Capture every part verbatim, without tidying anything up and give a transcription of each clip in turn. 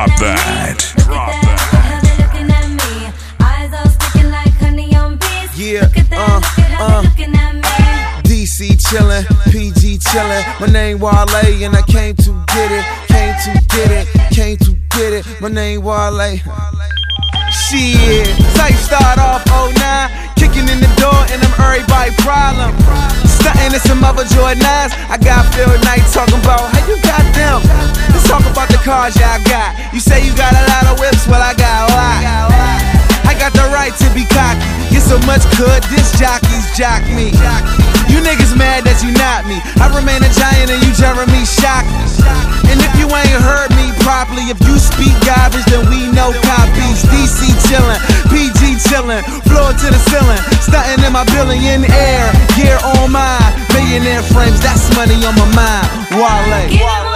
Drop that. Drop that. Yeah, uh, uh. D C chillin', P G chillin'. My name Wale and I came to get it, came to get it, came to get it. My name Wale. Shit, life start off oh nine, kicking in the door and I'm everybody problem. Stuntin' in some other Jordans. I got Phil Knight talking about how you got them. Let's talk about the cars y'all got. You say you got a lot of whips, well I got a lot. I got the right to be cocky. Get so much good, this jockeys jock me. You niggas mad that you not me. I remain a giant and you Jeremy Shockey. And if you ain't heard me properly, if you speak garbage, then we know copies. D C chillin', P G chillin', floor to the ceiling, stuntin' in my billionaire, gear on mine, millionaire frames, that's money on my mind. Wale.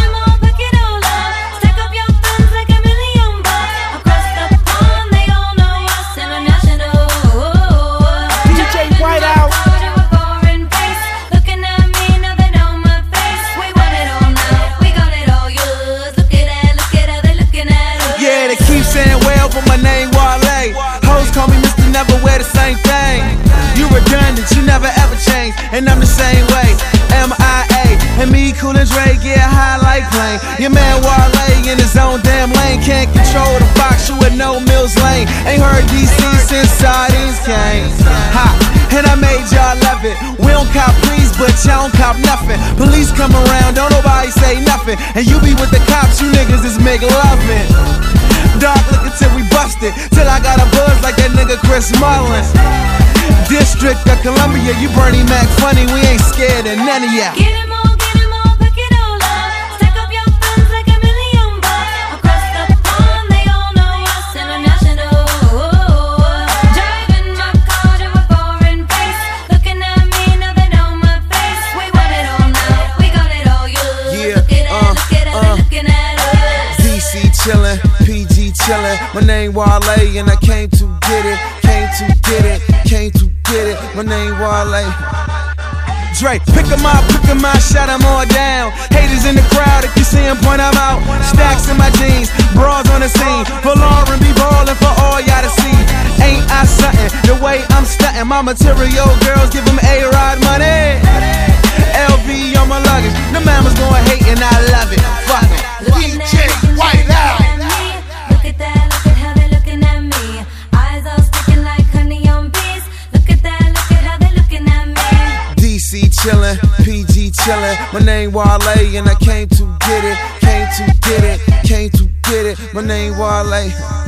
My name Wale. Hoes call me Mister Never Wear the Same Thing. You redundant, you never ever change, and I'm the same way. M I A and me, Cool and Dre get high like plane. Your man Wale in his own damn lane, can't control the box, you with no Mills Lane. Ain't heard D C since sardines came. Ha, and I made y'all love it. We don't cop please, but y'all don't cop nothing. Police come around, don't nobody say nothing, and you be with the cops, you niggas is make loving. Dark looking till we busted, till I got a buzz like that nigga Chris Mullin. District of Columbia, you Bernie Mac funny, we ain't scared of none of ya. Get 'em all, get 'em all, pick it all up. Stack up your funds like a million bucks. Across the pond, they all know us, international. Driving my car to a foreign place, looking at me, now they know my face. We want it all now, we got it all yours. Yeah, look at uh, it, look at it, uh. looking at us. D C chillin', P G chillin'. My name Wale and I came to get it, came to get it, came to get it. My name Wale. Dre, pick 'em up, pick 'em up, shut 'em all down. Haters in the crowd, if you see 'em, point 'em out. Stacks in my jeans, bras on the scene. For Lauren, be ballin' for all y'all to see. Ain't I something, the way I'm stuntin'. My material girls give 'em A-Rod money. L V on my luggage, the man was going hate and I love it. Fuck it. D J White Out. Look at that, look at how they're looking at me. Eyes all sticking like honey on bees. Look at that, look at how they're looking at me. D C chillin', P G chillin'. My name Wale and I came to get it, came to get it, came to get it. My name Wale.